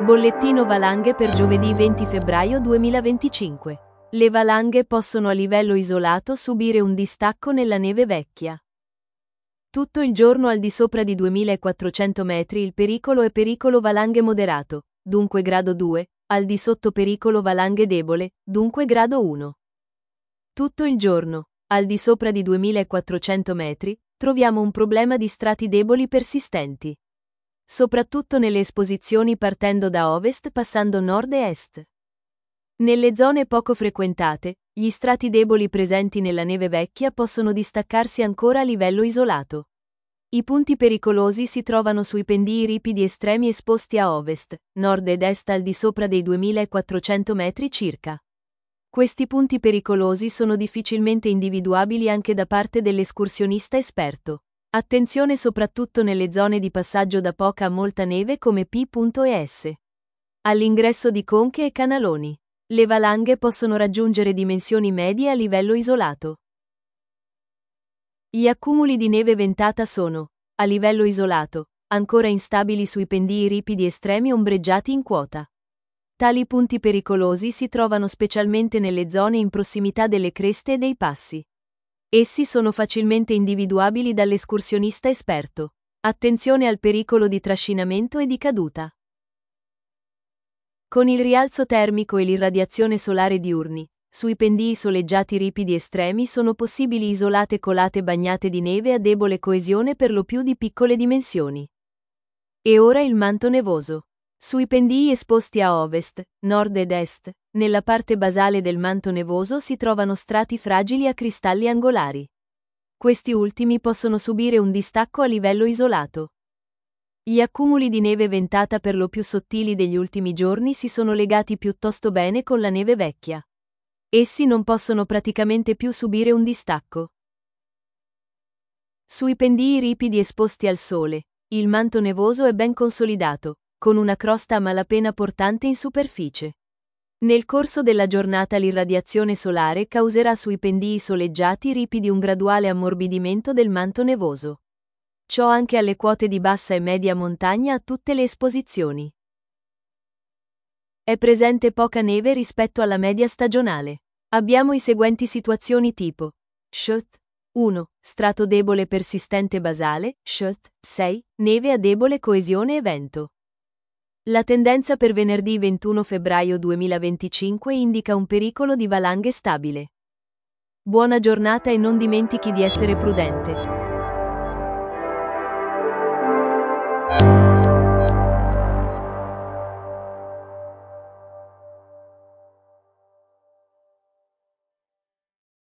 Bollettino valanghe per giovedì 20 febbraio 2025. Le valanghe possono a livello isolato subire un distacco nella neve vecchia. Tutto il giorno al di sopra di 2400 metri il pericolo è pericolo valanghe moderato, dunque grado 2, al di sotto pericolo valanghe debole, dunque grado 1. Tutto il giorno, al di sopra di 2400 metri, troviamo un problema di strati deboli persistenti. Soprattutto nelle esposizioni partendo da ovest passando nord e est. Nelle zone poco frequentate, gli strati deboli presenti nella neve vecchia possono distaccarsi ancora a livello isolato. I punti pericolosi si trovano sui pendii ripidi estremi esposti a ovest, nord ed est al di sopra dei 2400 metri circa. Questi punti pericolosi sono difficilmente individuabili anche da parte dell'escursionista esperto. Attenzione soprattutto nelle zone di passaggio da poca a molta neve come P. e S. All'ingresso di conche e canaloni. Le valanghe possono raggiungere dimensioni medie a livello isolato. Gli accumuli di neve ventata sono, a livello isolato, ancora instabili sui pendii ripidi estremi ombreggiati in quota. Tali punti pericolosi si trovano specialmente nelle zone in prossimità delle creste e dei passi. Essi sono facilmente individuabili dall'escursionista esperto. Attenzione al pericolo di trascinamento e di caduta. Con il rialzo termico e l'irradiazione solare diurni, sui pendii soleggiati ripidi estremi sono possibili isolate colate bagnate di neve a debole coesione per lo più di piccole dimensioni. E ora il manto nevoso. Sui pendii esposti a ovest, nord ed est, nella parte basale del manto nevoso si trovano strati fragili a cristalli angolari. Questi ultimi possono subire un distacco a livello isolato. Gli accumuli di neve ventata per lo più sottili degli ultimi giorni si sono legati piuttosto bene con la neve vecchia. Essi non possono praticamente più subire un distacco. Sui pendii ripidi esposti al sole, il manto nevoso è ben consolidato, con una crosta a malapena portante in superficie. Nel corso della giornata l'irradiazione solare causerà sui pendii soleggiati ripidi un graduale ammorbidimento del manto nevoso. Ciò anche alle quote di bassa e media montagna a tutte le esposizioni. È presente poca neve rispetto alla media stagionale. Abbiamo i seguenti situazioni tipo: Shot 1. Strato debole persistente basale, Shot 6. Neve a debole coesione e vento. La tendenza per venerdì 21 febbraio 2025 indica un pericolo di valanghe stabile. Buona giornata e non dimentichi di essere prudente.